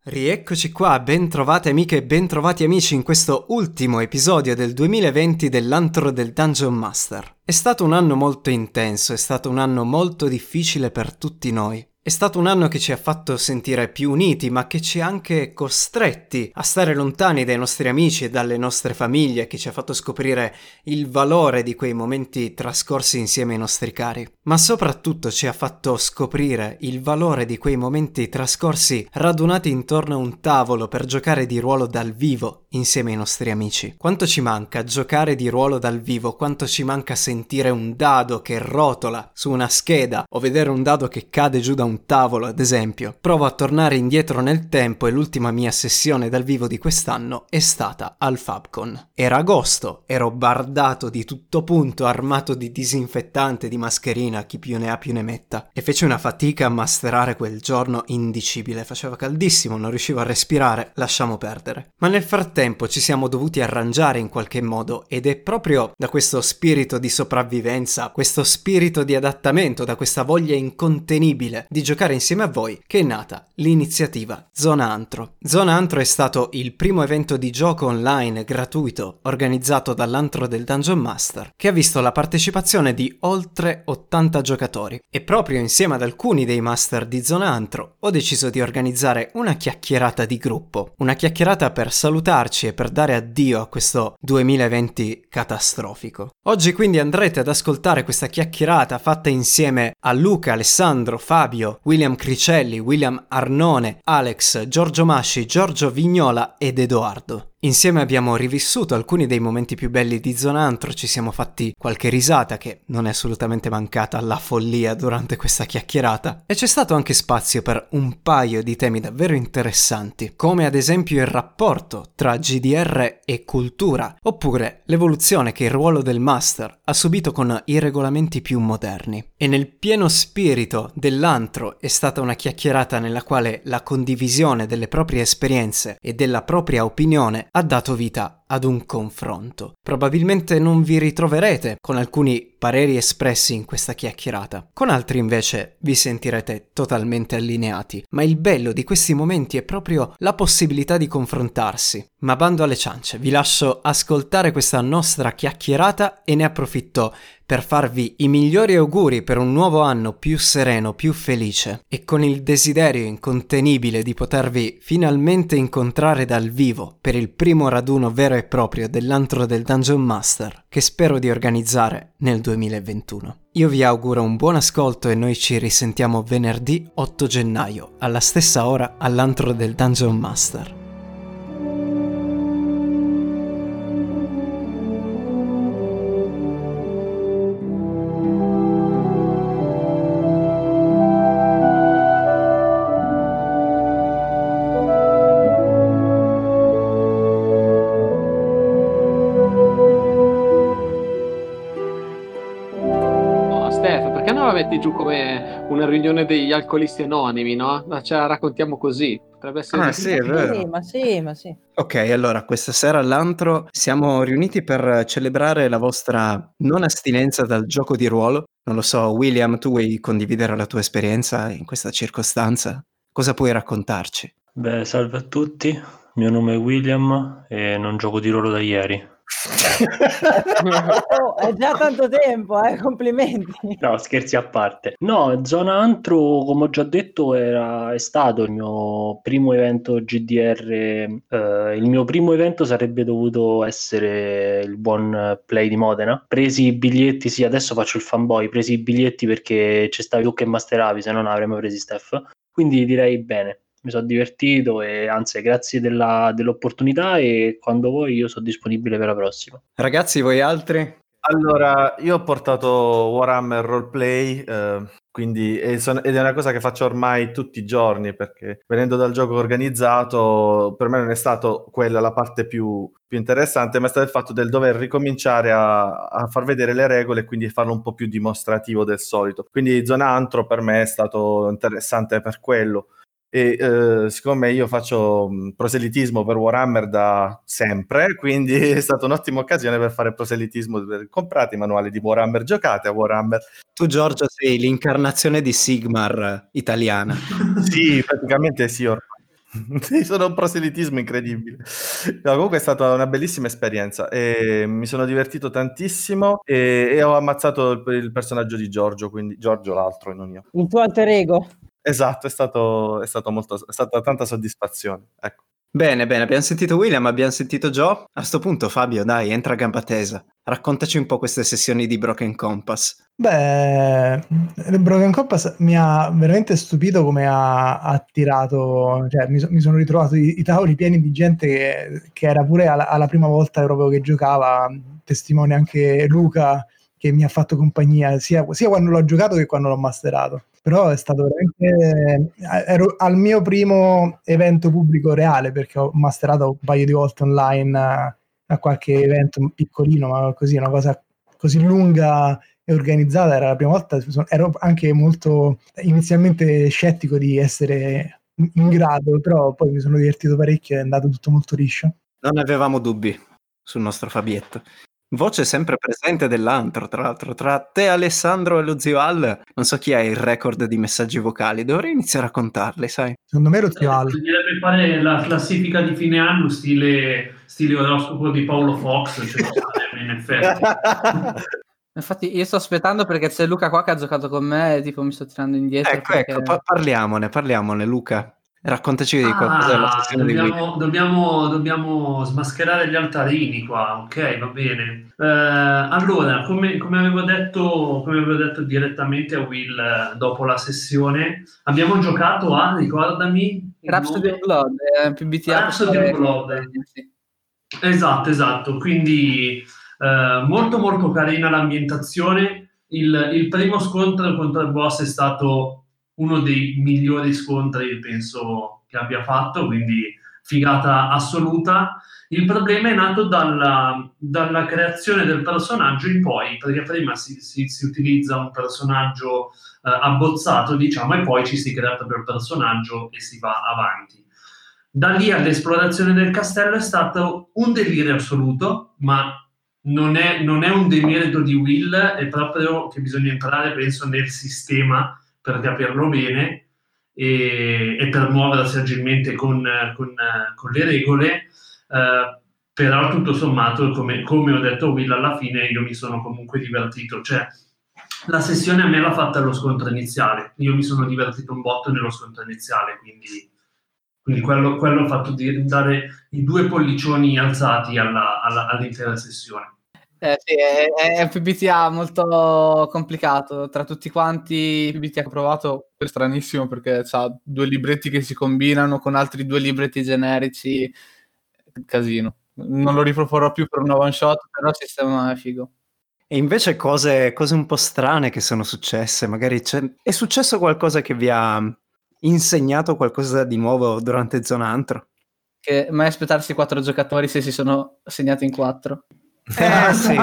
Rieccoci qua, ben trovate amiche e ben trovati amici in questo ultimo episodio del 2020 dell'Antro del Dungeon Master. È stato un anno molto intenso, è stato un anno molto difficile per tutti noi. È stato un anno che ci ha fatto sentire più uniti, ma che ci ha anche costretti a stare lontani dai nostri amici e dalle nostre famiglie, che ci ha fatto scoprire il valore di quei momenti trascorsi insieme ai nostri cari. Ma soprattutto ci ha fatto scoprire il valore di quei momenti trascorsi radunati intorno a un tavolo per giocare di ruolo dal vivo insieme ai nostri amici. Quanto ci manca giocare di ruolo dal vivo, quanto ci manca sentire un dado che rotola su una scheda o vedere un dado che cade giù da un tavolo, ad esempio. Provo a tornare indietro nel tempo e l'ultima mia sessione dal vivo di quest'anno è stata al Fabcon. Era agosto, ero bardato di tutto punto, armato di disinfettante, di mascherina, chi più ne ha più ne metta, e feci una fatica a masterare quel giorno indicibile. Faceva caldissimo, non riuscivo a respirare, lasciamo perdere. Ma nel frattempo ci siamo dovuti arrangiare in qualche modo, ed è proprio da questo spirito di sopravvivenza, questo spirito di adattamento, da questa voglia incontenibile di giocare insieme a voi, che è nata l'iniziativa Zona Antro. Zona Antro è stato il primo evento di gioco online gratuito organizzato dall'Antro del Dungeon Master, che ha visto la partecipazione di oltre 80 giocatori. E proprio insieme ad alcuni dei master di Zona Antro ho deciso di organizzare una chiacchierata di gruppo, una chiacchierata per salutarci e per dare addio a questo 2020 catastrofico. Oggi quindi andrete ad ascoltare questa chiacchierata fatta insieme a Luca, Alessandro, Fabio, William Cricelli, William Arnone, Alex, Giorgio Masci, Giorgio Vignola ed Edoardo. Insieme abbiamo rivissuto alcuni dei momenti più belli di Zona Antro, ci siamo fatti qualche risata che non è assolutamente mancata alla follia durante questa chiacchierata, e c'è stato anche spazio per un paio di temi davvero interessanti, come ad esempio il rapporto tra GDR e cultura, oppure l'evoluzione che il ruolo del Master ha subito con i regolamenti più moderni. E nel pieno spirito dell'antro è stata una chiacchierata nella quale la condivisione delle proprie esperienze e della propria opinione ha dato vita ad un confronto. Probabilmente non vi ritroverete con alcuni pareri espressi in questa chiacchierata, con altri invece vi sentirete totalmente allineati, ma il bello di questi momenti è proprio la possibilità di confrontarsi. Ma bando alle ciance, vi lascio ascoltare questa nostra chiacchierata e ne approfitto per farvi i migliori auguri per un nuovo anno più sereno, più felice, e con il desiderio incontenibile di potervi finalmente incontrare dal vivo per il primo raduno vero e proprio dell'Antro del Dungeon Master, che spero di organizzare nel 2021. Io vi auguro un buon ascolto e noi ci risentiamo venerdì 8 gennaio, alla stessa ora all'Antro del Dungeon Master. Metti giù come una riunione degli alcolisti anonimi, no? Ma ce la raccontiamo così. Potrebbe essere Sì, è vero. Ma sì. Ok, allora, questa sera all'antro siamo riuniti per celebrare la vostra non astinenza dal gioco di ruolo. Non lo so, William, tu vuoi condividere la tua esperienza in questa circostanza? Cosa puoi raccontarci? Beh, salve a tutti, mio nome è William e non gioco di ruolo da ieri. Oh, è già tanto tempo, complimenti. No, scherzi a parte. No, Zona Antro, come ho già detto, è stato il mio primo evento GDR. Il mio primo evento sarebbe dovuto essere il buon Play di Modena. Presi i biglietti, sì, adesso faccio il fanboy, presi i biglietti perché ci stavi tu che masteravi, se no non avremmo presi Steph. Quindi direi bene. Mi sono divertito e anzi grazie dell'opportunità, e quando vuoi io sono disponibile per la prossima. Ragazzi, voi altri? Allora, io ho portato Warhammer Roleplay, quindi ed è una cosa che faccio ormai tutti i giorni, perché venendo dal gioco organizzato per me non è stato quella la parte più interessante, ma è stato il fatto del dover ricominciare a far vedere le regole e quindi farlo un po' più dimostrativo del solito. Quindi Zona Antro per me è stato interessante per quello. E siccome io faccio proselitismo per Warhammer da sempre, quindi è stata un'ottima occasione per fare proselitismo. Comprate i manuali di Warhammer, giocate a Warhammer. Tu, Giorgio, sei l'incarnazione di Sigmar italiana. Sì, praticamente sì, ormai. Sì, sono un proselitismo incredibile. No, comunque è stata una bellissima esperienza e mi sono divertito tantissimo e ho ammazzato il personaggio di Giorgio, quindi Giorgio l'altro e non io. Il tuo alter ego. Esatto, è stata tanta soddisfazione. Ecco. Bene, abbiamo sentito William, abbiamo sentito Joe. A sto punto, Fabio, dai, entra a gamba tesa. Raccontaci un po' queste sessioni di Broken Compass. Beh, Broken Compass mi ha veramente stupito come ha attirato, cioè mi sono ritrovato i tavoli pieni di gente che era pure alla prima volta proprio che giocava, testimone anche Luca che mi ha fatto compagnia sia quando l'ho giocato che quando l'ho masterato. Però è stato veramente... ero al mio primo evento pubblico reale, perché ho masterato un paio di volte online a qualche evento piccolino, ma così, una cosa così lunga e organizzata era la prima volta. Ero anche molto inizialmente scettico di essere in grado, però poi mi sono divertito parecchio e è andato tutto molto liscio. Non avevamo dubbi sul nostro Fabietto. Voce sempre presente dell'antro, tra l'altro, tra te, Alessandro e lo zio Al, non so chi ha il record di messaggi vocali, dovrei iniziare a contarli, sai? Secondo me lo zio Al. Bisognerebbe fare la classifica di fine anno stile oroscopo di Paolo Fox, cioè, in effetti. Infatti io sto aspettando perché c'è Luca qua che ha giocato con me e tipo mi sto tirando indietro. Ecco, parliamone, Luca. Raccontaci di qualcosa della sessione di Wii. Dobbiamo smascherare gli altarini qua, ok, va bene. Allora, come avevo detto direttamente a Will dopo la sessione, abbiamo giocato a, ricordami... Rhapsody of Blood, PBTA. Rhapsody of Blood. Sì. Esatto, quindi molto molto carina l'ambientazione. Il primo scontro contro il boss è stato uno dei migliori scontri penso che abbia fatto, quindi figata assoluta. Il problema è nato dalla creazione del personaggio in poi, perché prima si utilizza un personaggio abbozzato, diciamo, e poi ci si crea proprio il personaggio e si va avanti. Da lì all'esplorazione del castello è stato un delirio assoluto, ma non è un demerito di Will, è proprio che bisogna entrare, penso, nel sistema per capirlo bene e per muoversi agilmente con le regole, però tutto sommato, come ho detto Will, alla fine io mi sono comunque divertito, cioè la sessione a me l'ha fatta lo scontro iniziale, io mi sono divertito un botto nello scontro iniziale, quindi quello ha fatto dare i 2 pollicioni alzati all'intera sessione. Sì, è un PBTA molto complicato. Tra tutti quanti i PBTA che ho provato è stranissimo perché ha 2 libretti che si combinano con altri 2 libretti generici. Casino. Non lo riproporrò più per una one shot, però il sistema è figo. E invece cose un po' strane che sono successe, magari è successo qualcosa che vi ha insegnato qualcosa di nuovo durante Zona Antro? Che mai aspettarsi 4 giocatori se si sono segnati in 4. Sì.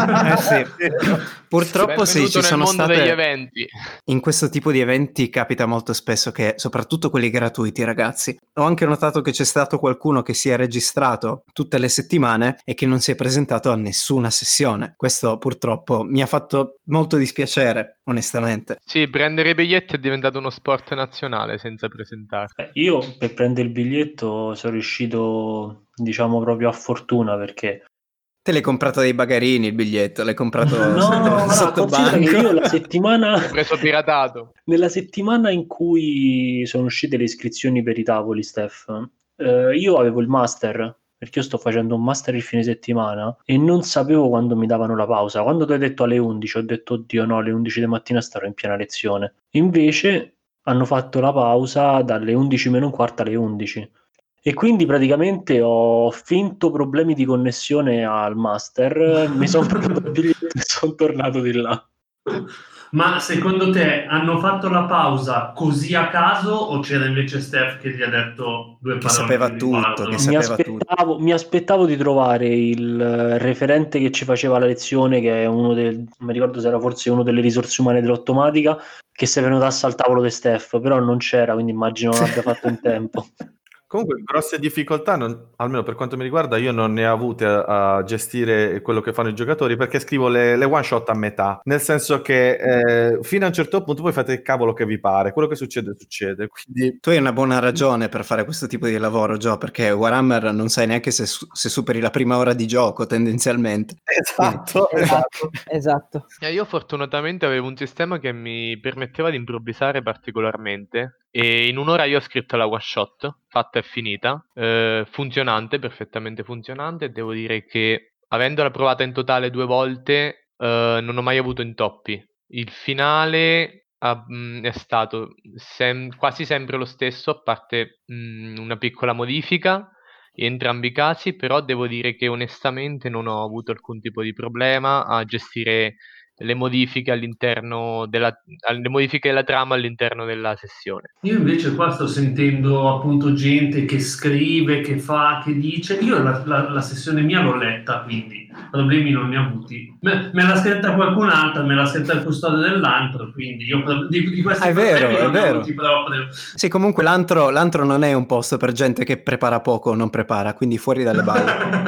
Purtroppo sì, ci sono state degli eventi. In questo tipo di eventi capita molto spesso che, soprattutto quelli gratuiti, ragazzi, ho anche notato che c'è stato qualcuno che si è registrato tutte le settimane e che non si è presentato a nessuna sessione. Questo purtroppo mi ha fatto molto dispiacere, onestamente. Sì, prendere i biglietti è diventato uno sport nazionale senza presentarsi. Io per prendere il biglietto sono riuscito, diciamo, proprio a fortuna, perché Te l'hai comprato dei bagarini il biglietto, l'hai comprato sotto considera banco. che io la settimana L'ho preso piratato. nella settimana in cui sono uscite le iscrizioni per i tavoli, Steph, io avevo il master, perché io sto facendo un master il fine settimana e non sapevo quando mi davano la pausa. Quando tu hai detto alle 11 ho detto oddio no, alle 11 di mattina starò in piena lezione. Invece hanno fatto la pausa dalle 11 meno un quarto alle 11. E quindi praticamente ho finto problemi di connessione al master, mi sono preso il biglietto e sono tornato di là. Ma secondo te hanno fatto la pausa così a caso o c'era invece Steph che gli ha detto 2 parole? Sapeva tutto, che sapeva tutto. Mi aspettavo di trovare il referente che ci faceva la lezione, che è uno non mi ricordo se era forse uno delle risorse umane dell'automatica, che si è venuto al tavolo di Steph, però non c'era, quindi immagino non abbia fatto in tempo. Comunque, grosse difficoltà, almeno per quanto mi riguarda, io non ne ho avute a gestire quello che fanno i giocatori, perché scrivo le one shot a metà, nel senso che fino a un certo punto voi fate il cavolo che vi pare, quello che succede succede, quindi Tu hai una buona ragione per fare questo tipo di lavoro, Gio, perché Warhammer non sai neanche se superi la prima ora di gioco, tendenzialmente. esatto. Esatto. Io fortunatamente avevo un sistema che mi permetteva di improvvisare particolarmente e in un'ora io ho scritto la one shot, fatta e finita, funzionante, perfettamente funzionante, e devo dire che avendola provata in totale 2 volte non ho mai avuto intoppi. Il finale è stato quasi sempre lo stesso, a parte una piccola modifica in entrambi i casi, però devo dire che onestamente non ho avuto alcun tipo di problema a gestire le modifiche le modifiche della trama all'interno della sessione. Io invece qua sto sentendo appunto gente che scrive, che fa, che dice. Io la sessione mia l'ho letta, quindi problemi non ne ho avuti. Me l'ha scritta qualcun altro, me l'ha scritta il custode dell'antro, quindi io di questi È vero, problemi è non ne ho vero. avuti proprio. Sì, comunque l'antro non è un posto per gente che prepara poco o non prepara, quindi fuori dalle balle.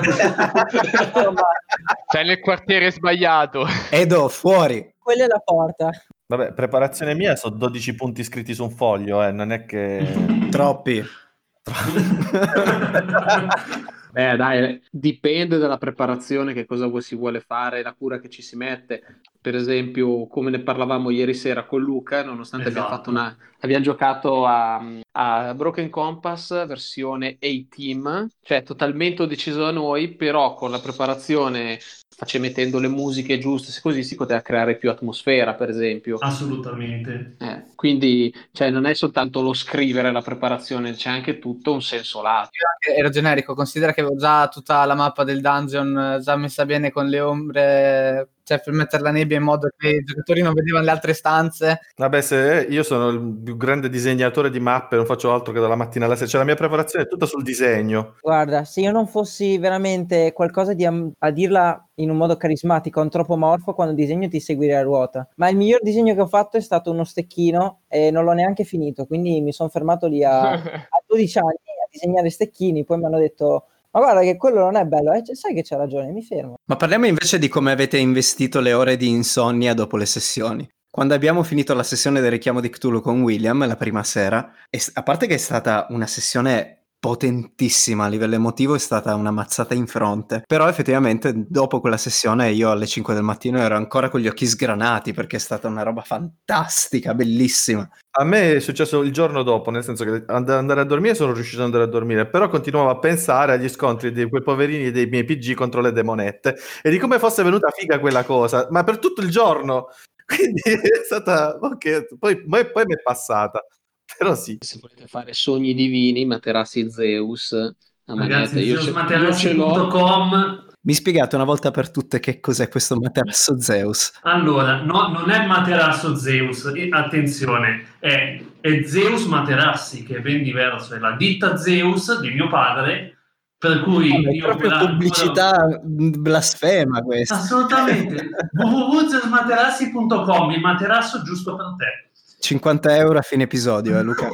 Sei nel quartiere sbagliato. Edo, fuori! Quella è la porta. Vabbè, preparazione mia, sono 12 punti scritti su un foglio, non è che... Troppi. Beh, dai, dipende dalla preparazione, che cosa si vuole fare, la cura che ci si mette. Per esempio, come ne parlavamo ieri sera con Luca, nonostante Esatto. abbiamo giocato a Broken Compass versione A-Team, cioè totalmente deciso da noi, però con la preparazione, mettendo le musiche giuste, così si poteva creare più atmosfera, per esempio. Assolutamente. Quindi, cioè, non è soltanto lo scrivere la preparazione, c'è anche tutto un senso lato. Io ero generico, considera che avevo già tutta la mappa del dungeon già messa bene con le ombre, cioè per mettere la nebbia in modo che i giocatori non vedevano le altre stanze. Vabbè, se io sono il più grande disegnatore di mappe, non faccio altro che dalla mattina alla sera, cioè la mia preparazione è tutta sul disegno. Guarda, se io non fossi veramente qualcosa a dirla in un modo carismatico, antropomorfo, quando disegno ti seguirei a ruota. Ma il miglior disegno che ho fatto è stato uno stecchino e non l'ho neanche finito, quindi mi sono fermato lì a 12 anni a disegnare stecchini, poi mi hanno detto ma guarda che quello non è bello, sai che c'ha ragione, mi fermo. Ma parliamo invece di come avete investito le ore di insonnia dopo le sessioni. Quando abbiamo finito la sessione del richiamo di Cthulhu con William, la prima sera, a parte che è stata una sessione potentissima a livello emotivo, è stata una mazzata in fronte, però effettivamente dopo quella sessione io alle 5 del mattino ero ancora con gli occhi sgranati perché è stata una roba fantastica, bellissima. A me è successo il giorno dopo, nel senso che andare a dormire sono riuscito ad andare a dormire, però continuavo a pensare agli scontri di quei poverini dei miei PG contro le demonette e di come fosse venuta figa quella cosa, ma per tutto il giorno, quindi è stata ok, poi mi è passata, però sì. Se volete fare sogni divini, materassi Zeus a manette. Ragazzi, Io ce l'ho. zeusmaterassi.com. Mi spiegate una volta per tutte che cos'è questo materasso Zeus? Allora, no, non è materasso Zeus, attenzione, è Zeus Materassi, che è ben diverso, è la ditta Zeus di mio padre, per cui È io proprio pubblicità blasfema questa. Assolutamente, www.zeusmaterassi.com, il materasso giusto per te. 50 euro a fine episodio, Luca.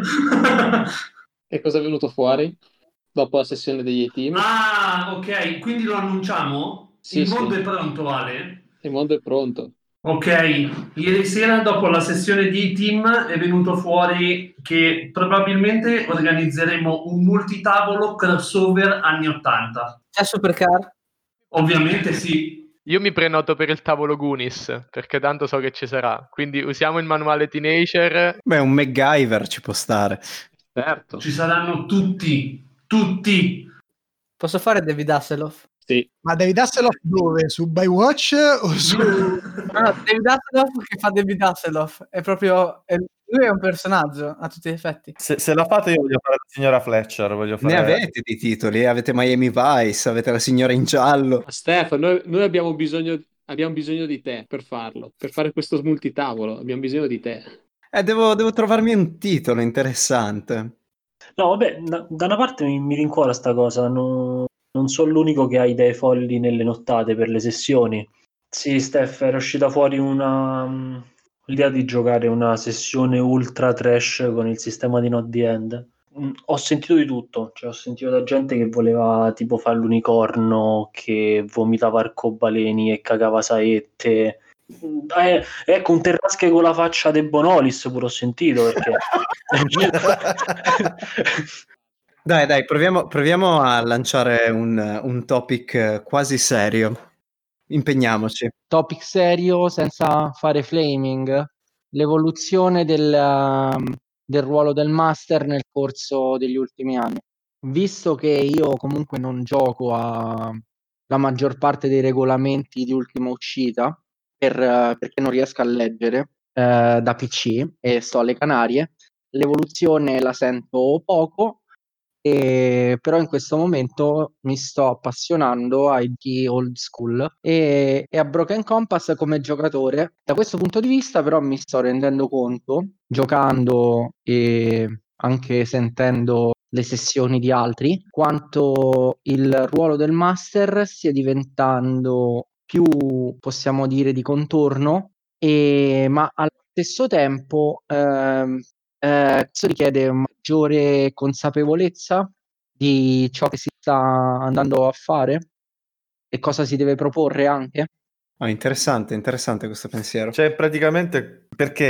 E cosa è venuto fuori dopo la sessione degli team? Ah, ok, quindi lo annunciamo? Sì, Il sì. mondo è pronto, Ale? Il mondo è pronto. Ok, ieri sera dopo la sessione di team è venuto fuori che probabilmente organizzeremo un multitavolo crossover anni 80. C'è Supercar? Ovviamente sì. Io mi prenoto per il tavolo Goonies, perché tanto so che ci sarà. Quindi usiamo il manuale Teenager. Beh, un MacGyver ci può stare. Certo. Ci saranno tutti. Posso fare David Hasselhoff? Sì. Ma David Hasselhoff dove? Su Baywatch o su... No, David Hasselhoff che fa David Hasselhoff. È proprio... lui è un personaggio a tutti gli effetti. Se la fate io voglio fare la signora Fletcher, voglio fare... Ne avete di titoli, avete Miami Vice, avete la signora in giallo. Stefano, noi abbiamo bisogno di te per farlo, per fare questo multitavolo, abbiamo bisogno di te. Devo trovarmi un titolo interessante. No, vabbè, da una parte mi rincuora sta cosa, non sono l'unico che ha idee folli nelle nottate per le sessioni. Sì, Steph, era uscita fuori l'idea di giocare una sessione ultra trash con il sistema di Not the End. Ho sentito di tutto, cioè ho sentito da gente che voleva tipo fare l'unicorno, che vomitava arcobaleni e cagava saette. Ecco, un Terrasche con la faccia de Bonolis pure ho sentito, perché Dai, proviamo a lanciare un topic quasi serio. Impegniamoci. Topic serio senza fare flaming. L'evoluzione del ruolo del master nel corso degli ultimi anni. Visto che io comunque non gioco a la maggior parte dei regolamenti di ultima uscita perché non riesco a leggere da PC e sto alle Canarie, l'evoluzione la sento poco, però in questo momento mi sto appassionando ai giochi old school e a Broken Compass come giocatore. Da questo punto di vista però mi sto rendendo conto, giocando e anche sentendo le sessioni di altri, quanto il ruolo del master stia diventando più, possiamo dire, di contorno, ma allo stesso tempo questo richiede maggiore consapevolezza di ciò che si sta andando a fare e cosa si deve proporre anche. Interessante questo pensiero. Cioè, praticamente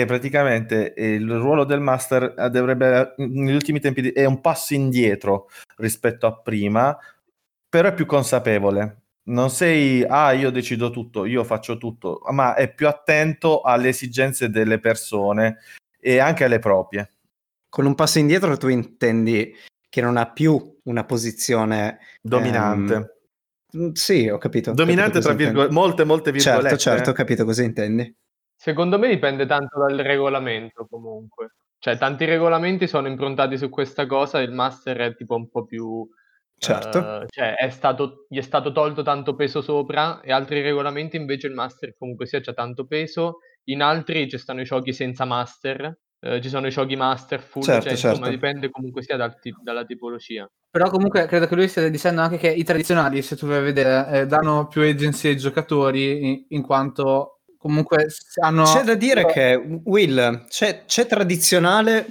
il ruolo del master dovrebbe, negli ultimi tempi, è un passo indietro rispetto a prima, però è più consapevole. Non sei, io decido tutto, io faccio tutto, ma è più attento alle esigenze delle persone e anche alle proprie. Con un passo indietro tu intendi che non ha più una posizione dominante. Sì, ho capito. Dominante tra molte virgolette. Certo, ho capito cosa intendi. Secondo me dipende tanto dal regolamento comunque. Cioè, tanti regolamenti sono improntati su questa cosa, il master è tipo un po' più... Certo. Cioè, gli è stato tolto tanto peso sopra, e altri regolamenti invece il master comunque sia c'ha tanto peso. In altri ci stanno i giochi senza master, ci sono i giochi master full, Certo. insomma dipende comunque sia dalla tipologia. Però comunque credo che lui stia dicendo anche che i tradizionali, se tu vai a vedere, danno più agency ai giocatori in quanto comunque hanno... C'è da dire che, Will, c'è tradizionale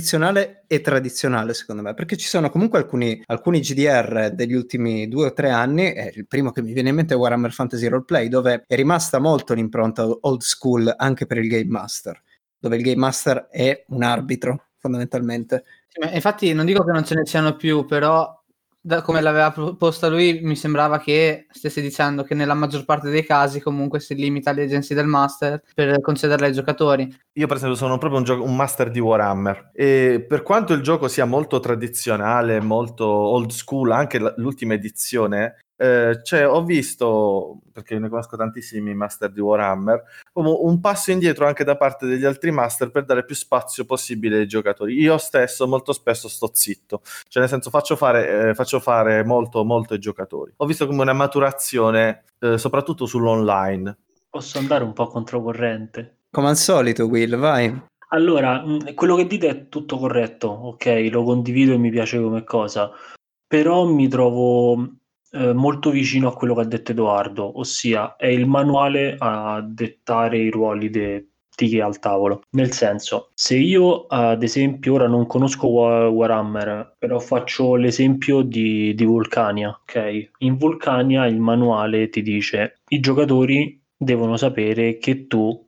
e tradizionale secondo me, perché ci sono comunque alcuni GDR degli ultimi 2 o 3 anni, e il primo che mi viene in mente è Warhammer Fantasy Roleplay, dove è rimasta molto l'impronta old school anche per il Game Master, dove il Game Master è un arbitro fondamentalmente. Infatti non dico che non ce ne siano più, però come l'aveva proposta lui mi sembrava che stesse dicendo che nella maggior parte dei casi comunque si limita alle agenzie del master per concederle ai giocatori. Io per esempio sono proprio un master di Warhammer, e per quanto il gioco sia molto tradizionale, molto old school, anche l'ultima edizione, cioè, ho visto, perché ne conosco tantissimi master di Warhammer, come un passo indietro anche da parte degli altri master per dare più spazio possibile ai giocatori. Io stesso molto spesso sto zitto, cioè nel senso faccio fare molto ai giocatori. Ho visto come una maturazione, soprattutto sull'online. Posso andare un po' controcorrente? Come al solito, Will, vai. Allora, quello che dite è tutto corretto, ok, lo condivido e mi piace come cosa, però mi trovo molto vicino a quello che ha detto Edoardo, ossia è il manuale a dettare i ruoli di chi è al tavolo. Nel senso, se io ad esempio ora non conosco Warhammer, però faccio l'esempio di Vulcania, ok? In Vulcania il manuale ti dice i giocatori devono sapere che tu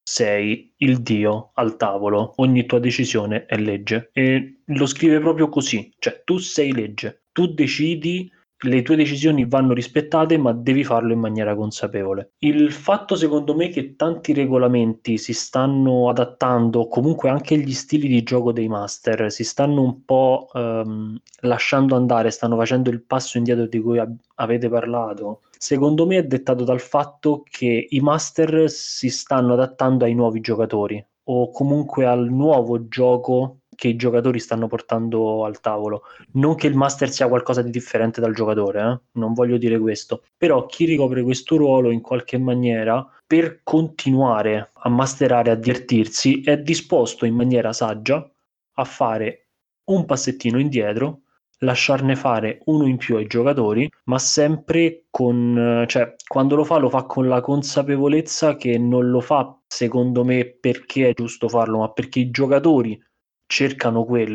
sei il dio al tavolo, ogni tua decisione è legge, e lo scrive proprio così, cioè tu sei legge, tu decidi, le tue decisioni vanno rispettate, ma devi farlo in maniera consapevole. Il fatto secondo me che tanti regolamenti si stanno adattando, comunque anche gli stili di gioco dei master si stanno un po' lasciando andare, stanno facendo il passo indietro di cui avete parlato, secondo me è dettato dal fatto che i master si stanno adattando ai nuovi giocatori o comunque al nuovo gioco che i giocatori stanno portando al tavolo. Non che il master sia qualcosa di differente dal giocatore, non voglio dire questo, però chi ricopre questo ruolo in qualche maniera, per continuare a masterare, a divertirsi, è disposto in maniera saggia a fare un passettino indietro, lasciarne fare uno in più ai giocatori, ma sempre cioè quando lo fa con la consapevolezza che non lo fa secondo me perché è giusto farlo, ma perché i giocatori cercano quello,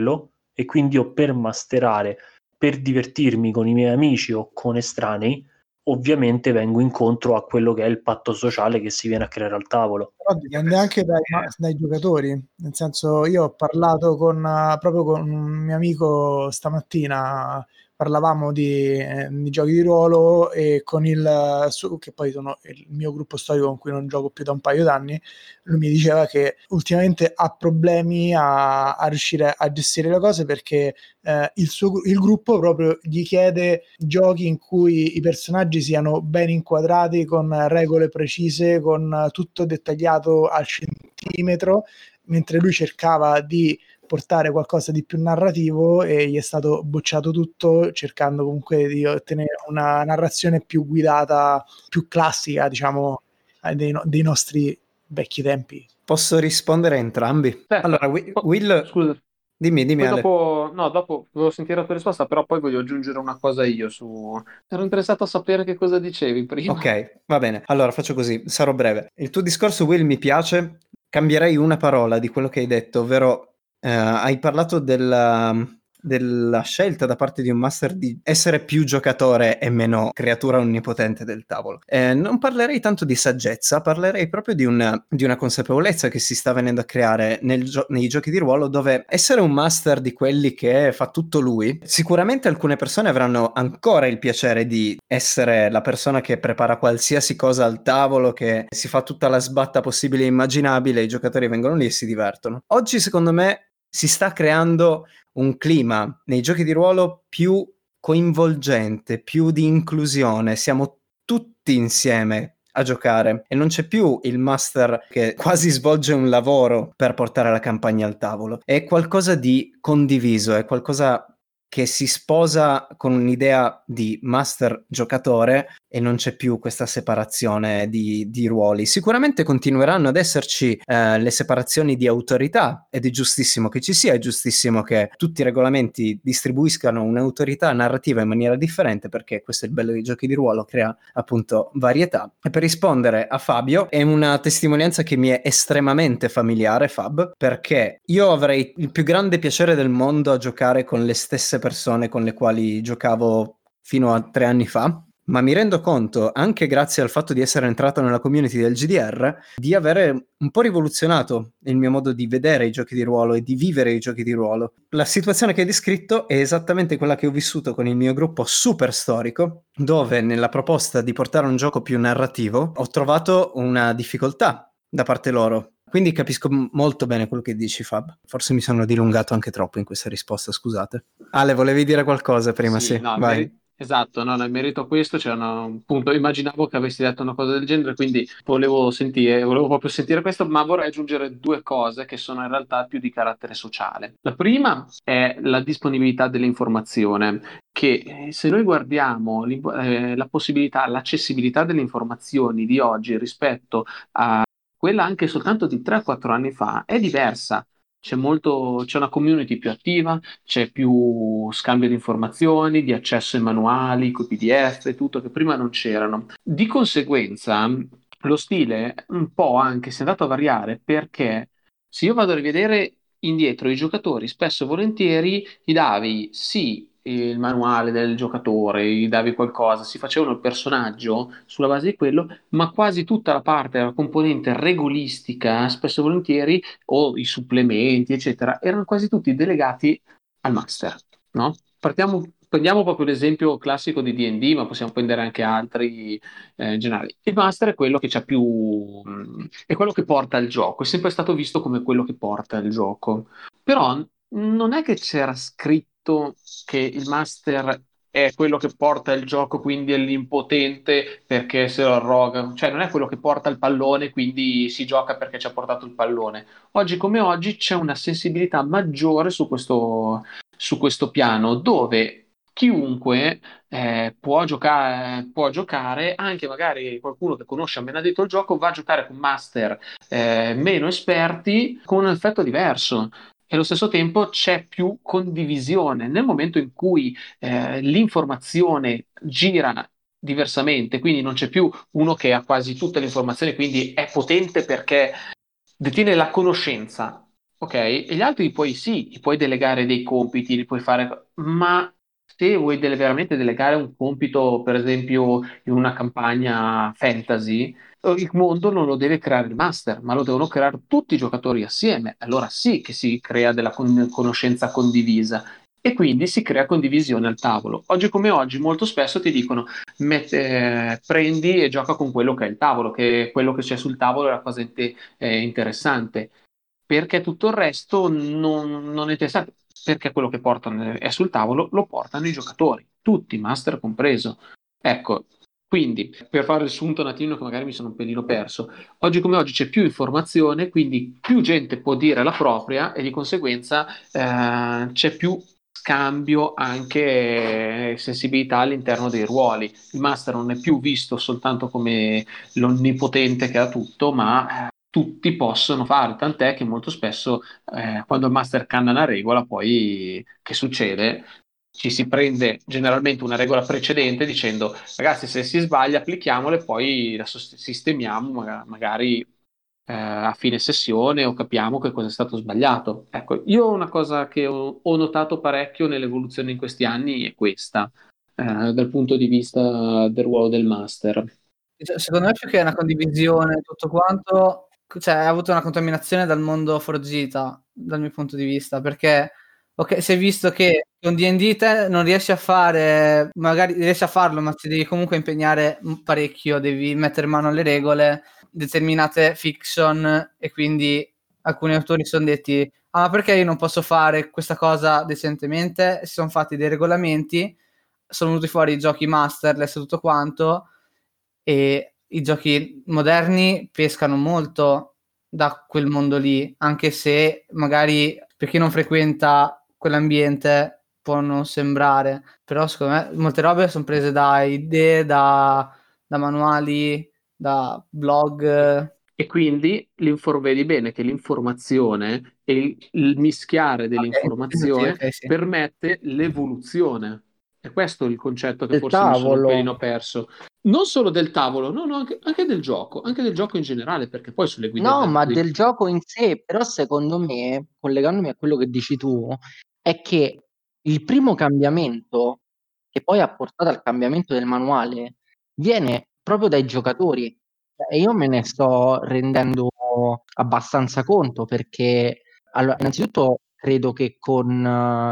e quindi io per masterare, per divertirmi con i miei amici o con estranei, ovviamente vengo incontro a quello che è il patto sociale che si viene a creare al tavolo. Però dipende anche dai giocatori, nel senso io ho parlato proprio con un mio amico stamattina, parlavamo di giochi di ruolo e con che poi sono il mio gruppo storico con cui non gioco più da un paio d'anni, lui mi diceva che ultimamente ha problemi a riuscire a gestire le cose perché il gruppo proprio gli chiede giochi in cui i personaggi siano ben inquadrati, con regole precise, con tutto dettagliato al centimetro, mentre lui cercava di portare qualcosa di più narrativo e gli è stato bocciato tutto, cercando comunque di ottenere una narrazione più guidata, più classica, diciamo, dei nostri vecchi tempi. Posso rispondere a entrambi? Aspetta, Allora, Will, scusa. dimmi Poi Ale. dopo volevo sentire la tua risposta, però poi voglio aggiungere una cosa io ero interessato a sapere che cosa dicevi prima. Ok, va bene. Allora faccio così, sarò breve. Il tuo discorso, Will, mi piace. Cambierei una parola di quello che hai detto, ovvero hai parlato della scelta da parte di un master di essere più giocatore e meno creatura onnipotente del tavolo. Non parlerei tanto di saggezza, parlerei proprio di una consapevolezza che si sta venendo a creare nei giochi di ruolo, dove essere un master di quelli che fa tutto lui, sicuramente alcune persone avranno ancora il piacere di essere la persona che prepara qualsiasi cosa al tavolo, che si fa tutta la sbatta possibile e immaginabile, i giocatori vengono lì e si divertono. Oggi secondo me si sta creando un clima nei giochi di ruolo più coinvolgente, più di inclusione, siamo tutti insieme a giocare e non c'è più il master che quasi svolge un lavoro per portare la campagna al tavolo, è qualcosa di condiviso, è qualcosa che si sposa con un'idea di master giocatore e non c'è più questa separazione di ruoli. Sicuramente continueranno ad esserci le separazioni di autorità ed è giustissimo che ci sia, è giustissimo che tutti i regolamenti distribuiscano un'autorità narrativa in maniera differente, perché questo è il bello dei giochi di ruolo, crea appunto varietà. E per rispondere a Fabio, è una testimonianza che mi è estremamente familiare, Fab, perché io avrei il più grande piacere del mondo a giocare con le stesse persone con le quali giocavo fino a 3 anni fa, ma mi rendo conto, anche grazie al fatto di essere entrato nella community del GDR, di avere un po' rivoluzionato il mio modo di vedere i giochi di ruolo e di vivere i giochi di ruolo. La situazione che hai descritto è esattamente quella che ho vissuto con il mio gruppo super storico, dove nella proposta di portare un gioco più narrativo ho trovato una difficoltà da parte loro. Quindi capisco molto bene quello che dici, Fab. Forse mi sono dilungato anche troppo in questa risposta, scusate. Ale, volevi dire qualcosa prima? Sì, no, vai. esatto, no, nel merito a questo appunto, immaginavo che avessi detto una cosa del genere, quindi volevo proprio sentire questo, ma vorrei aggiungere due cose che sono in realtà più di carattere sociale. La prima è la disponibilità dell'informazione, che se noi guardiamo la possibilità, l'accessibilità delle informazioni di oggi rispetto a quella anche soltanto di 3-4 anni fa, è diversa. C'è una community più attiva, c'è più scambio di informazioni, di accesso ai manuali, coi PDF, tutto che prima non c'erano. Di conseguenza, lo stile un po' anche si è andato a variare, perché se io vado a rivedere indietro i giocatori, spesso e volentieri gli davi sì il manuale del giocatore, gli davi qualcosa, si facevano il personaggio sulla base di quello, ma quasi tutta la parte, la componente regolistica, spesso e volentieri, o i supplementi, eccetera, erano quasi tutti delegati al master, no? Prendiamo proprio l'esempio classico di D&D, ma possiamo prendere anche altri generali. Il master è quello che c'ha più, è quello che porta il gioco, è sempre stato visto come quello che porta il gioco. Però non è che c'era scritto che il master è quello che porta il gioco, quindi è l'impotente perché se lo arroga, cioè non è quello che porta il pallone, quindi si gioca perché ci ha portato il pallone. Oggi come oggi c'è una sensibilità maggiore su questo piano, dove chiunque può giocare, anche magari qualcuno che conosce a menadito il gioco, va a giocare con master meno esperti con un effetto diverso. E allo stesso tempo c'è più condivisione. Nel momento in cui l'informazione gira diversamente, quindi non c'è più uno che ha quasi tutte le informazioni, quindi è potente perché detiene la conoscenza, ok? E gli altri poi sì, gli puoi delegare dei compiti, li puoi fare, ma se vuoi veramente delegare un compito, per esempio in una campagna fantasy, il mondo non lo deve creare il master, ma lo devono creare tutti i giocatori assieme. Allora sì che si crea della conoscenza condivisa. E quindi si crea condivisione al tavolo. Oggi come oggi, molto spesso ti dicono prendi e gioca con quello che è il tavolo, che quello che c'è sul tavolo è la cosa interessante, perché tutto il resto non è interessante, perché quello che portano è sul tavolo, lo portano i giocatori, tutti, master compreso. Ecco, quindi per fare il sunto un attimino che magari mi sono un pelino perso, oggi come oggi c'è più informazione, quindi più gente può dire la propria e di conseguenza c'è più scambio anche sensibilità all'interno dei ruoli. Il master non è più visto soltanto come l'onnipotente che ha tutto, ma tutti possono fare, tant'è che molto spesso quando il master canna una regola, poi che succede? Ci si prende generalmente una regola precedente dicendo ragazzi se si sbaglia applichiamola e poi la sistemiamo magari a fine sessione o capiamo che cosa è stato sbagliato. Ecco, io una cosa che ho notato parecchio nell'evoluzione in questi anni è questa, dal punto di vista del ruolo del master. Secondo me più che una condivisione, tutto quanto, cioè ha avuto una contaminazione dal mondo Forgita, dal mio punto di vista, perché ok, si è visto che con D&D te non riesci a fare, magari riesci a farlo, ma ti devi comunque impegnare parecchio, devi mettere mano alle regole, determinate fiction, e quindi alcuni autori sono detti, ah ma perché io non posso fare questa cosa decentemente? Si sono fatti dei regolamenti, sono venuti fuori i giochi masterless e tutto quanto, e i giochi moderni pescano molto da quel mondo lì, anche se magari per chi non frequenta quell'ambiente può non sembrare, però secondo me molte robe sono prese da idee, da manuali, da blog. E quindi vedi bene che l'informazione e il mischiare dell'informazione Ok, sì. permette l'evoluzione. E questo è il concetto che Del forse mi sono un tavolo. pelino perso. Non solo del tavolo, no, no, anche anche del gioco in generale, perché poi sulle guide No, ma del gioco in sé, però secondo me, collegandomi a quello che dici tu, è che il primo cambiamento che poi ha portato al cambiamento del manuale viene proprio dai giocatori. E io me ne sto rendendo abbastanza conto perché, allora, innanzitutto credo che con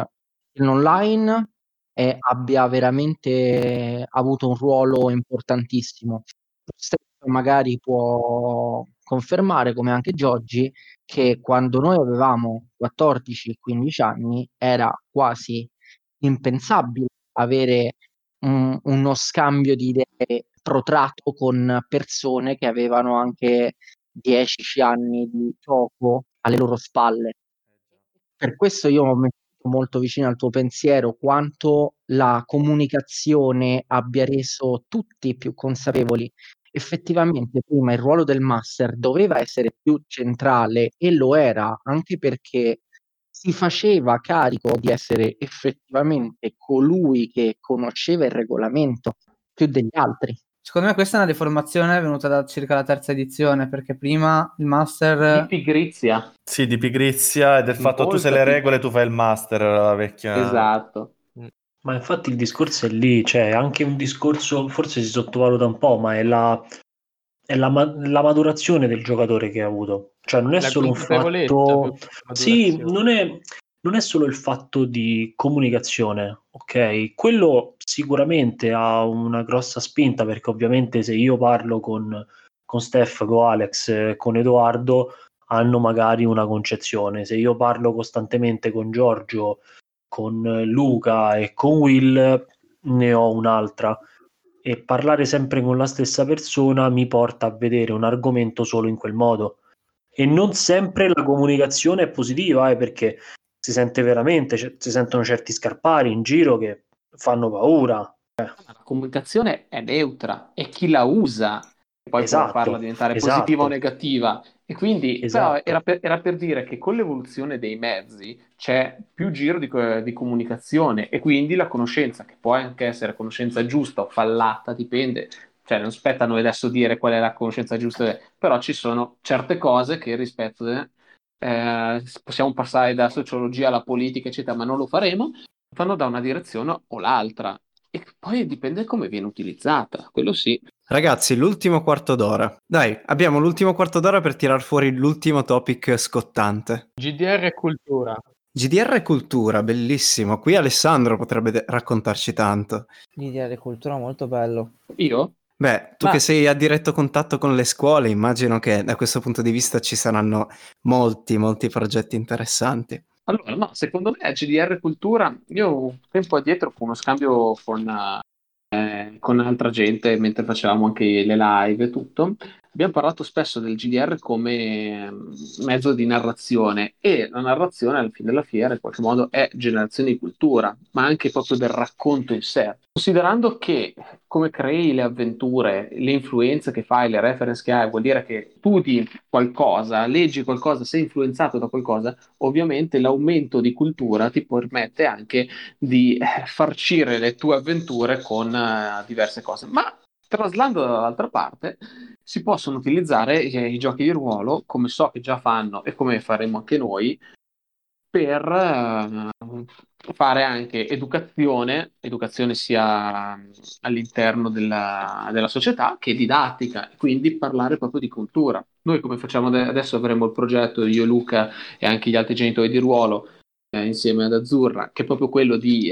l'online abbia veramente avuto un ruolo importantissimo. Stesso magari può confermare, come anche Giorgi, che quando noi avevamo 14 e 15 anni era quasi impensabile avere uno scambio di idee protratto con persone che avevano anche 10 anni di gioco alle loro spalle. Per questo io mi metto molto vicino al tuo pensiero, quanto la comunicazione abbia reso tutti più consapevoli. Effettivamente prima il ruolo del master doveva essere più centrale e lo era anche perché si faceva carico di essere effettivamente colui che conosceva il regolamento più degli altri. Secondo me questa è una deformazione venuta da circa la terza edizione, perché prima il di master... pigrizia. Sì, di pigrizia e del fatto tu sai le regole, tu fai il master, la vecchia... Esatto. Ma infatti il discorso è lì, cioè anche un discorso, forse si sottovaluta un po', ma è la maturazione del giocatore che ha avuto. Cioè non è La solo un consapevolezza fatto... più che la Sì, maturazione. non è solo il fatto di comunicazione, ok? Quello sicuramente ha una grossa spinta, perché ovviamente se io parlo con Steph, con Alex, con Edoardo, hanno magari una concezione. Se io parlo costantemente con Giorgio, con Luca e con Will, ne ho un'altra. E parlare sempre con la stessa persona mi porta a vedere un argomento solo in quel modo. E non sempre la comunicazione è positiva, perché si sente veramente, si sentono certi scarpari in giro che fanno paura. La comunicazione è neutra e chi la usa poi può farla diventare positiva o negativa. E quindi però era per dire che con l'evoluzione dei mezzi c'è più giro di comunicazione e quindi la conoscenza, che può anche essere conoscenza giusta o fallata, dipende. Cioè, non spetta a noi adesso dire qual è la conoscenza giusta, però ci sono certe cose che rispetto possiamo passare da sociologia alla politica, eccetera, ma non lo faremo, vanno da una direzione o l'altra. E poi dipende come viene utilizzata, quello sì. Ragazzi, l'ultimo quarto d'ora. Dai, abbiamo l'ultimo quarto d'ora per tirar fuori l'ultimo topic scottante. GDR e cultura. GDR e cultura, bellissimo. Qui Alessandro potrebbe raccontarci tanto. L'idea di cultura molto bello. Io? Beh, tu che sei a diretto contatto con le scuole, immagino che da questo punto di vista ci saranno molti progetti interessanti. Allora, no, secondo me GDR Cultura, io un tempo addietro con uno scambio con altra gente, mentre facevamo anche le live e tutto, abbiamo parlato spesso del GDR come mezzo di narrazione, e la narrazione alla fine della fiera in qualche modo è generazione di cultura, ma anche proprio del racconto in sé. Considerando che come crei le avventure, le influenze che fai, le reference che hai, vuol dire che studi qualcosa, leggi qualcosa, sei influenzato da qualcosa, ovviamente l'aumento di cultura ti permette anche di farcire le tue avventure con diverse cose. Ma traslando dall'altra parte, si possono utilizzare i giochi di ruolo, come so che già fanno e come faremo anche noi, per fare anche educazione sia all'interno della società che didattica, quindi parlare proprio di cultura. Noi come facciamo adesso avremo il progetto, io, Luca e anche gli altri genitori di ruolo, insieme ad Azzurra, che è proprio quello di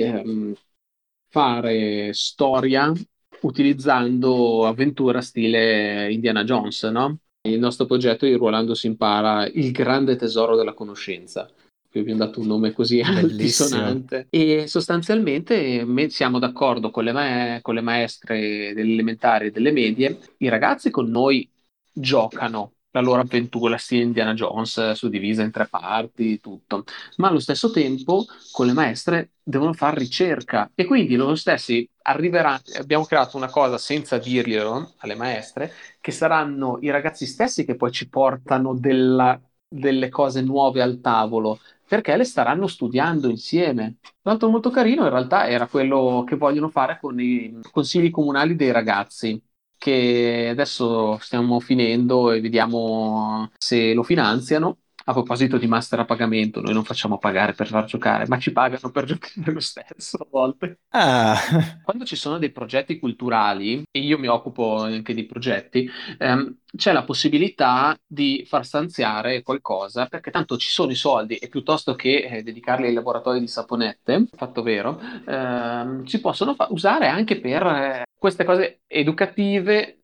fare storia utilizzando avventura stile Indiana Jones, no? Il nostro progetto è Ruolando si impara, il grande tesoro della conoscenza. Qui abbiamo dato un nome così altisonante. E sostanzialmente siamo d'accordo con le maestre delle elementari e delle medie. I ragazzi con noi giocano la loro avventura, stile Indiana Jones, suddivisa in 3 parti, tutto. Ma allo stesso tempo con le maestre devono fare ricerca, e quindi loro stessi abbiamo creato una cosa senza dirglielo alle maestre, che saranno i ragazzi stessi che poi ci portano delle cose nuove al tavolo, perché le staranno studiando insieme. L'altro molto carino in realtà era quello che vogliono fare con i consigli comunali dei ragazzi, che adesso stiamo finendo e vediamo se lo finanziano. A proposito di master a pagamento, noi non facciamo pagare per far giocare, ma ci pagano per giocare lo stesso a volte. Quando ci sono dei progetti culturali, e io mi occupo anche di progetti, c'è la possibilità di far stanziare qualcosa, perché tanto ci sono i soldi, e piuttosto che dedicarli ai laboratori di saponette, fatto vero, si possono usare anche per queste cose educative,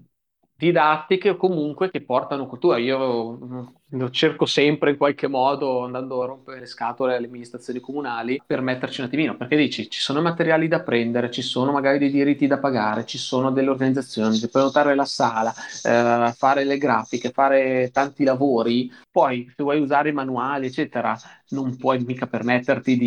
didattiche, o comunque che portano cultura. Io lo cerco sempre in qualche modo, andando a rompere le scatole alle amministrazioni comunali, per metterci un attimino, perché dici ci sono materiali da prendere, ci sono magari dei diritti da pagare, ci sono delle organizzazioni, devi prenotare la sala, fare le grafiche, fare tanti lavori. Poi se vuoi usare i manuali eccetera, non puoi mica permetterti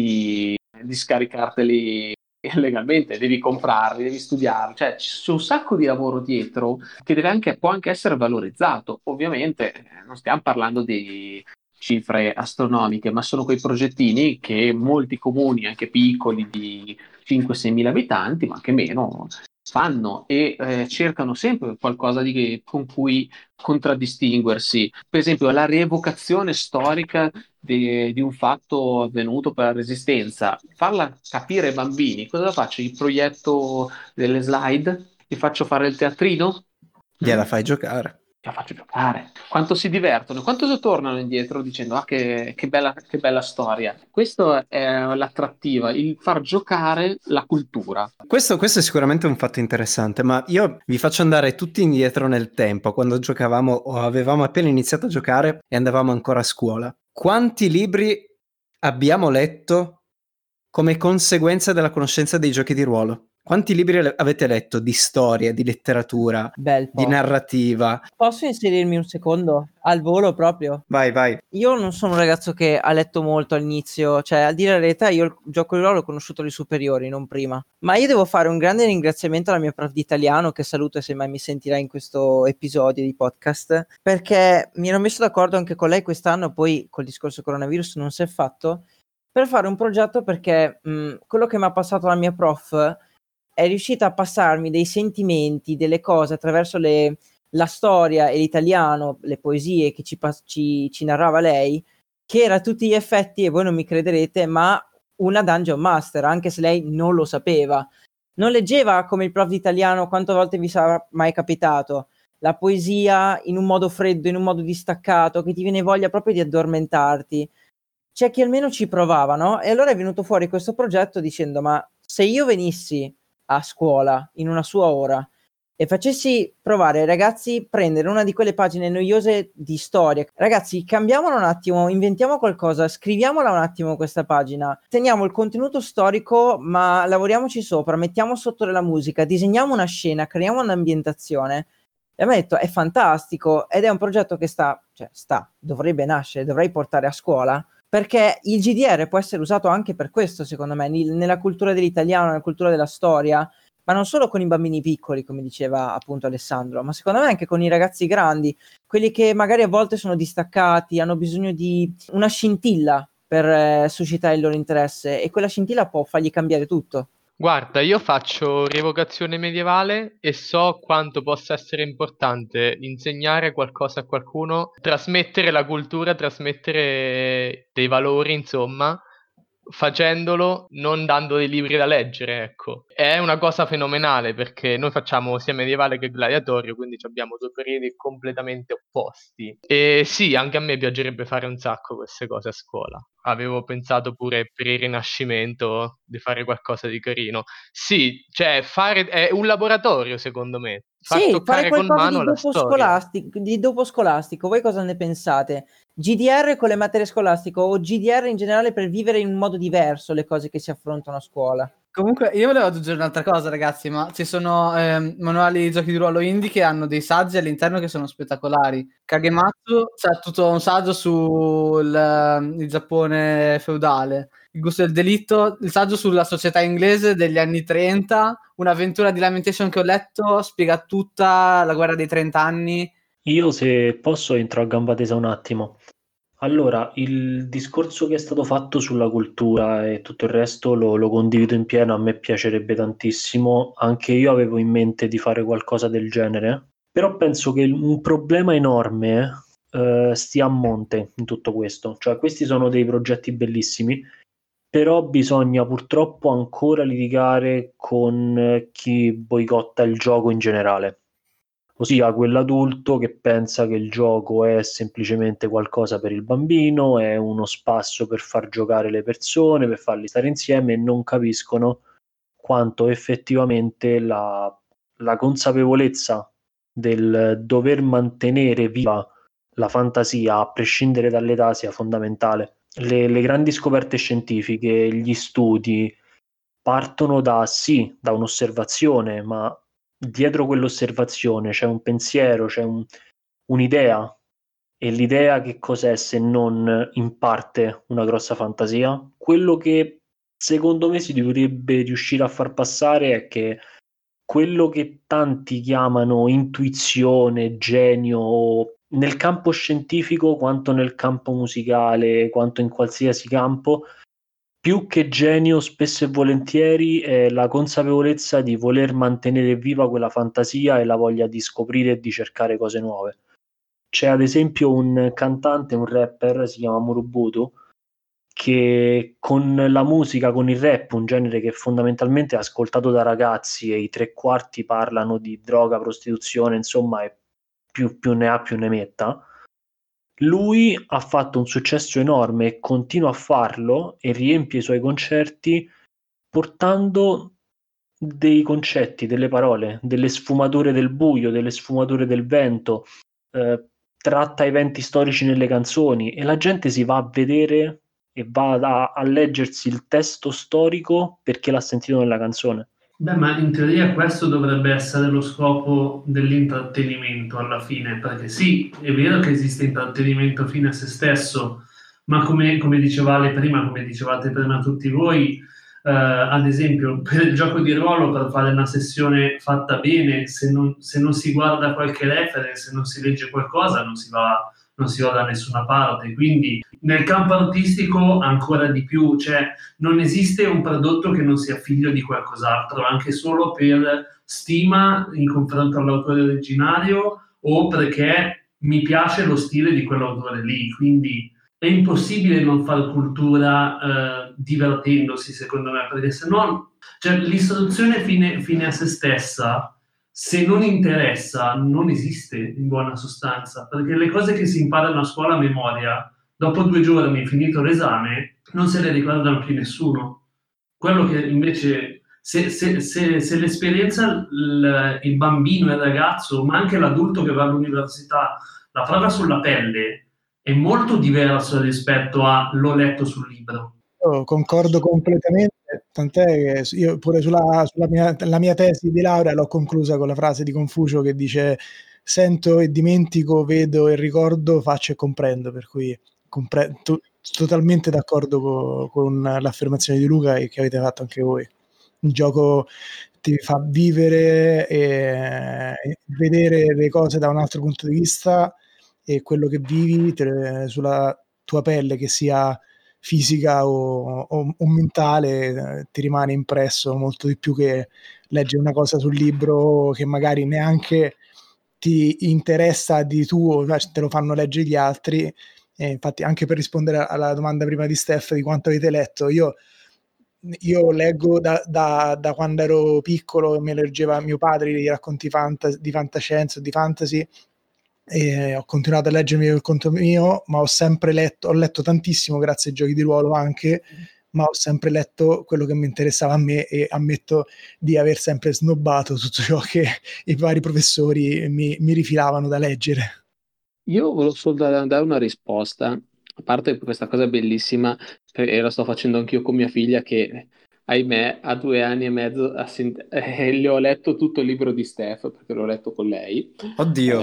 di scaricarteli legalmente, devi comprarli, devi studiare, cioè c'è un sacco di lavoro dietro che può anche essere valorizzato. Ovviamente non stiamo parlando di cifre astronomiche, ma sono quei progettini che molti comuni, anche piccoli, di 5-6 mila abitanti, ma anche meno, fanno, e cercano sempre qualcosa con cui contraddistinguersi. Per esempio, la rievocazione storica di un fatto avvenuto per la Resistenza, farla capire ai bambini. Cosa faccio? Gli proietto delle slide? Gli faccio fare il teatrino? Gliela fai giocare. La faccio giocare. Quanto si divertono, quanto tornano indietro dicendo che bella storia. Questo è l'attrattiva, il far giocare la cultura. Questo è sicuramente un fatto interessante, ma io vi faccio andare tutti indietro nel tempo, quando giocavamo o avevamo appena iniziato a giocare e andavamo ancora a scuola. Quanti libri abbiamo letto come conseguenza della conoscenza dei giochi di ruolo? Quanti libri avete letto di storia, di letteratura, di narrativa? Posso inserirmi un secondo? Al volo proprio? Vai. Io non sono un ragazzo che ha letto molto all'inizio, cioè a dire la verità io il gioco di ruolo l'ho conosciuto alle superiori, non prima. Ma io devo fare un grande ringraziamento alla mia prof di italiano, che saluto se mai mi sentirà in questo episodio di podcast, perché mi ero messo d'accordo anche con lei quest'anno, poi col discorso coronavirus non si è fatto, per fare un progetto, perché quello che mi ha passato la mia prof è riuscita a passarmi dei sentimenti, delle cose attraverso le la storia e l'italiano, le poesie che ci narrava lei, che era a tutti gli effetti, e voi non mi crederete, ma una Dungeon Master, anche se lei non lo sapeva. Non leggeva come il prof di italiano, quante volte vi sarà mai capitato, la poesia in un modo freddo, in un modo distaccato, che ti viene voglia proprio di addormentarti. C'è chi almeno ci provava, no? E allora è venuto fuori questo progetto dicendo: ma se io venissi a scuola in una sua ora e facessi provare ai ragazzi prendere una di quelle pagine noiose di storia, ragazzi, cambiamola un attimo, inventiamo qualcosa, scriviamola un attimo questa pagina, teniamo il contenuto storico ma lavoriamoci sopra, mettiamo sotto della musica, disegniamo una scena, creiamo un'ambientazione. E mi ha detto: è fantastico, ed è un progetto che dovrebbe nascere, dovrei portare a scuola, perché il GDR può essere usato anche per questo, secondo me, nella cultura dell'italiano, nella cultura della storia, ma non solo con i bambini piccoli, come diceva appunto Alessandro, ma secondo me anche con i ragazzi grandi, quelli che magari a volte sono distaccati, hanno bisogno di una scintilla per suscitare il loro interesse, e quella scintilla può fargli cambiare tutto. Guarda, io faccio rievocazione medievale e so quanto possa essere importante insegnare qualcosa a qualcuno, trasmettere la cultura, trasmettere dei valori, insomma, facendolo, non dando dei libri da leggere, ecco. È una cosa fenomenale perché noi facciamo sia medievale che gladiatorio, quindi abbiamo due periodi completamente opposti. E sì, anche a me piacerebbe fare un sacco queste cose a scuola. Avevo pensato pure per il Rinascimento di fare qualcosa di carino. Sì, cioè è un laboratorio secondo me. Far Sì, toccare fare con qualcosa mano la storia. di dopo scolastico, voi cosa ne pensate? GDR con le materie scolastiche o GDR in generale per vivere in un modo diverso le cose che si affrontano a scuola? Comunque io volevo aggiungere un'altra cosa, ragazzi, ma ci sono manuali di giochi di ruolo indie che hanno dei saggi all'interno che sono spettacolari. Kagematsu c'è tutto un saggio sul Giappone feudale, il gusto del delitto, il saggio sulla società inglese degli anni 30, un'avventura di Lamentation che ho letto spiega tutta la guerra dei 30 anni. Io, se posso, entro a gamba tesa un attimo. Allora, il discorso che è stato fatto sulla cultura e tutto il resto lo condivido in pieno, a me piacerebbe tantissimo, anche io avevo in mente di fare qualcosa del genere, però penso che un problema enorme stia a monte in tutto questo, cioè questi sono dei progetti bellissimi, però bisogna purtroppo ancora litigare con chi boicotta il gioco in generale. Ossia quell'adulto che pensa che il gioco è semplicemente qualcosa per il bambino, è uno spasso per far giocare le persone, per farli stare insieme, e non capiscono quanto effettivamente la consapevolezza del dover mantenere viva la fantasia, a prescindere dall'età, sia fondamentale. Le grandi scoperte scientifiche, gli studi, partono da un'osservazione, ma dietro quell'osservazione c'è un pensiero, c'è un'idea, e l'idea che cos'è se non in parte una grossa fantasia? Quello che secondo me si dovrebbe riuscire a far passare è che quello che tanti chiamano intuizione, genio, nel campo scientifico quanto nel campo musicale, quanto in qualsiasi campo, più che genio, spesso e volentieri è la consapevolezza di voler mantenere viva quella fantasia e la voglia di scoprire e di cercare cose nuove. C'è ad esempio un cantante, un rapper, si chiama Murubutu, che con la musica, con il rap, un genere che fondamentalmente è ascoltato da ragazzi, e i 3/4 parlano di droga, prostituzione, insomma, e più ne ha più ne metta, lui ha fatto un successo enorme e continua a farlo e riempie i suoi concerti portando dei concetti, delle parole, delle sfumature del buio, delle sfumature del vento, tratta eventi storici nelle canzoni, e la gente si va a vedere e va a leggersi il testo storico perché l'ha sentito nella canzone. Beh, ma in teoria questo dovrebbe essere lo scopo dell'intrattenimento alla fine, perché sì, è vero che esiste intrattenimento fine a se stesso, ma come dicevate prima tutti voi, ad esempio per il gioco di ruolo, per fare una sessione fatta bene, se non si guarda qualche reference, se non si legge qualcosa, non si va da nessuna parte. Quindi nel campo artistico ancora di più, cioè non esiste un prodotto che non sia figlio di qualcos'altro, anche solo per stima in confronto all'autore originario o perché mi piace lo stile di quell'autore lì, quindi è impossibile non fare cultura divertendosi, secondo me, perché se no, cioè, l'istruzione fine a se stessa, se non interessa, non esiste in buona sostanza, perché le cose che si imparano a scuola a memoria, dopo 2 giorni finito l'esame, non se le ricordano più nessuno. Quello che invece, se l'esperienza, il bambino, il ragazzo, ma anche l'adulto che va all'università, la prova sulla pelle, è molto diverso rispetto a l'ho letto sul libro. Io concordo completamente, tant'è che io pure la mia tesi di laurea l'ho conclusa con la frase di Confucio che dice sento e dimentico, vedo e ricordo, faccio e comprendo, per cui totalmente d'accordo con l'affermazione di Luca e che avete fatto anche voi. Il gioco ti fa vivere e vedere le cose da un altro punto di vista, e quello che vivi sulla tua pelle, che sia fisica o mentale, ti rimane impresso molto di più che leggere una cosa sul libro che magari neanche ti interessa di tuo, te lo fanno leggere gli altri. E infatti, anche per rispondere alla domanda prima di Steph di quanto avete letto, io leggo da quando ero piccolo, mi leggeva mio padre i racconti di fantascienza, di fantasy, e ho continuato a leggermi il conto mio, ma ho letto tantissimo grazie ai giochi di ruolo anche, ma ho sempre letto quello che mi interessava a me, e ammetto di aver sempre snobbato tutto ciò che i vari professori mi rifilavano da leggere. Io volevo solo dare una risposta, a parte questa cosa bellissima, e la sto facendo anch'io con mia figlia che, ahimè, a 2 anni e mezzo le ho letto tutto il libro di Steph, perché l'ho letto con lei. Oddio.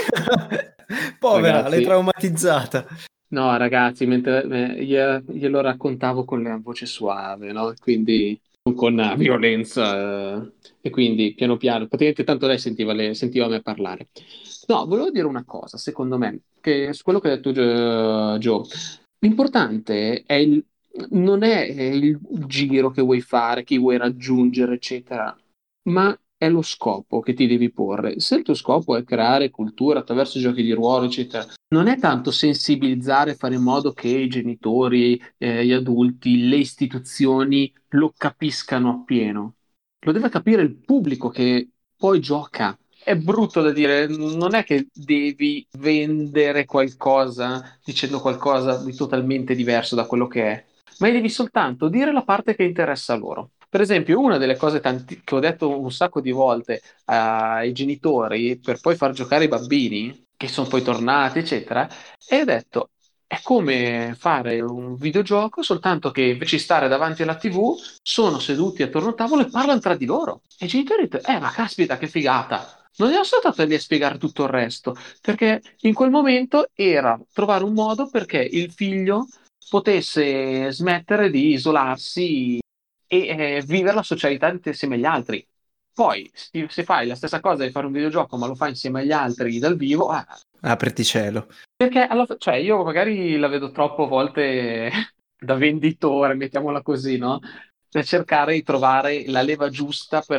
Povera, ragazzi, l'hai traumatizzata. No, ragazzi, mentre glielo raccontavo con la voce suave, no? Quindi non con violenza, e quindi piano piano, praticamente tanto lei sentiva me parlare. No, volevo dire una cosa, secondo me, che su quello che hai detto Joe, l'importante non è il giro che vuoi fare, chi vuoi raggiungere, eccetera, ma è lo scopo che ti devi porre. Se il tuo scopo è creare cultura attraverso i giochi di ruolo, eccetera, non è tanto sensibilizzare, fare in modo che i genitori, gli adulti, le istituzioni lo capiscano appieno. Lo deve capire il pubblico che poi gioca. È brutto da dire, non è che devi vendere qualcosa dicendo qualcosa di totalmente diverso da quello che è, ma devi soltanto dire la parte che interessa a loro. Per esempio, una delle cose che ho detto un sacco di volte ai genitori per poi far giocare i bambini, che sono poi tornati, eccetera, e ho detto, è come fare un videogioco, soltanto che invece di stare davanti alla TV, sono seduti attorno al tavolo e parlano tra di loro. E i genitori dicono, ma caspita, che figata! Non sono stato lì a spiegare tutto il resto, perché in quel momento era trovare un modo perché il figlio potesse smettere di isolarsi e vivere la socialità insieme agli altri. Poi, se fai la stessa cosa di fare un videogioco, ma lo fai insieme agli altri dal vivo, apriti cielo. perché cioè, io magari la vedo troppo volte da venditore, mettiamola così, no? Per cercare di trovare la leva giusta per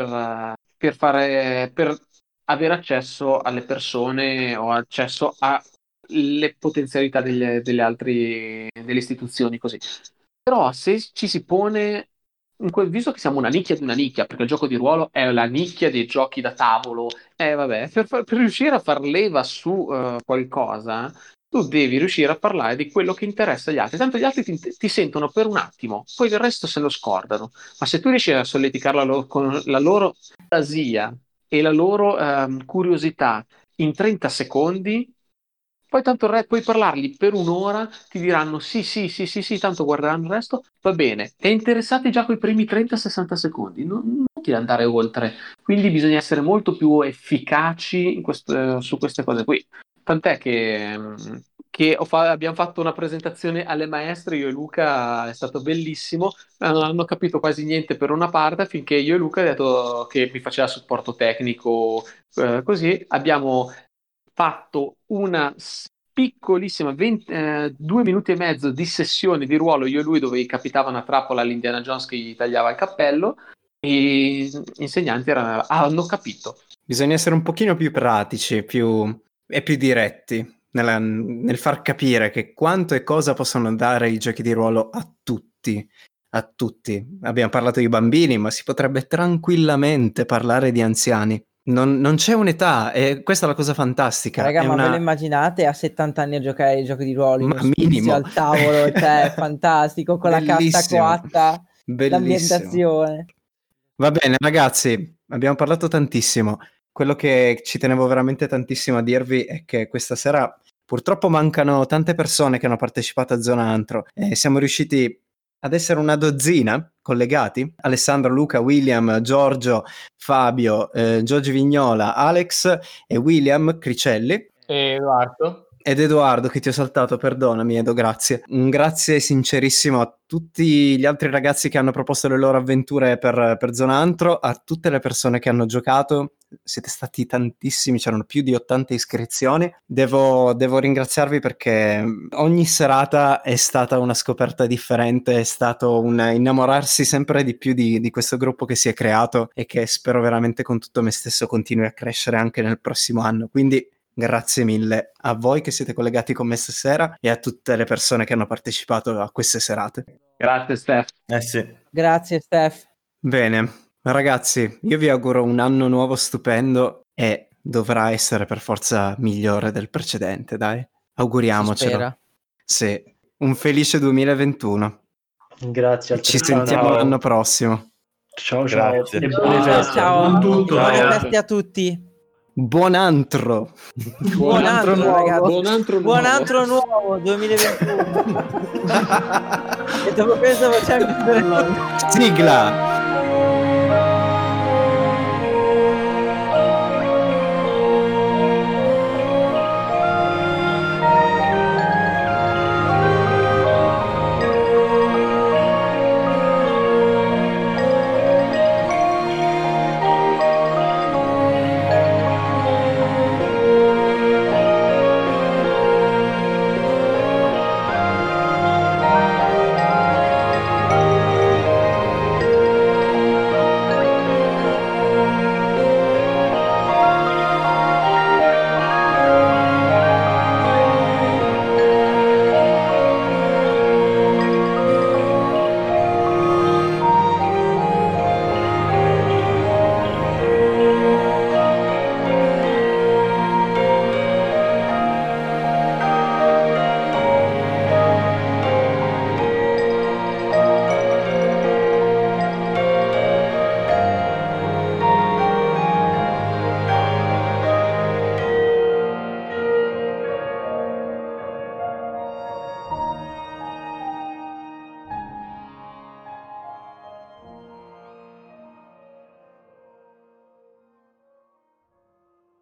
avere accesso alle persone o accesso alle potenzialità delle delle istituzioni, così. Però se ci si pone, visto che siamo una nicchia di una nicchia, perché il gioco di ruolo è la nicchia dei giochi da tavolo, vabbè, per riuscire a far leva su qualcosa, tu devi riuscire a parlare di quello che interessa agli altri. Tanto gli altri ti sentono per un attimo, poi il resto se lo scordano. Ma se tu riesci a solleticarla con la loro fantasia e la loro curiosità in 30 secondi, poi tanto puoi parlargli per un'ora, ti diranno sì, tanto guarderanno il resto, va bene. È interessati già coi primi 30-60 secondi, non ti andare oltre. Quindi bisogna essere molto più efficaci su queste cose qui. Tant'è che abbiamo fatto una presentazione alle maestre, io e Luca, è stato bellissimo, non hanno capito quasi niente per una parte, finché io e Luca, detto che mi faceva supporto tecnico, così, abbiamo fatto una piccolissima 2 minuti e mezzo di sessione di ruolo, io e lui, dove capitava una trappola all'Indiana Jones che gli tagliava il cappello, e gli insegnanti hanno capito. Bisogna essere un pochino più pratici, più e più diretti nel far capire che quanto e cosa possono dare i giochi di ruolo a tutti. A tutti. Abbiamo parlato di bambini, ma si potrebbe tranquillamente parlare di anziani. Non c'è un'età, e questa è la cosa fantastica. Raga, è ma una... ve lo immaginate a 70 anni a giocare ai giochi di ruolo in Ma uno spizio minimo. al tavolo, cioè fantastico, con la cassa Bellissimo. coatta, Bellissimo. l'ambientazione. Va bene, ragazzi, abbiamo parlato tantissimo. Quello che ci tenevo veramente tantissimo a dirvi è che questa sera purtroppo mancano tante persone che hanno partecipato a Zona Antro e siamo riusciti ad essere una dozzina collegati: Alessandro, Luca, William, Giorgio, Fabio, Giorgio Vignola, Alex e William Cricelli. E Edoardo. Ed Edoardo, che ti ho saltato, perdonami Edo, grazie. Un grazie sincerissimo a tutti gli altri ragazzi che hanno proposto le loro avventure per Zona Antro, a tutte le persone che hanno giocato. Siete stati tantissimi, c'erano più di 80 iscrizioni. Devo ringraziarvi perché ogni serata è stata una scoperta differente, è stato un innamorarsi sempre di più di questo gruppo che si è creato e che spero veramente con tutto me stesso continui a crescere anche nel prossimo anno. Quindi grazie mille a voi che siete collegati con me stasera e a tutte le persone che hanno partecipato a queste serate. Grazie Steph. Sì. Grazie Steph. Bene, ragazzi, io vi auguro un anno nuovo stupendo e dovrà essere per forza migliore del precedente, dai. Auguriamocelo. Si spera. Sì, un felice 2021. Grazie. Ci sentiamo l'anno prossimo. Ciao, Grazie. E buone feste. Ciao. Buon tutto. Buone feste a tutti. Buon antro! Buon antro, ragazzi. Buon antro nuovo. Buon antro nuovo 2021. E dopo questo facciamo Sigla!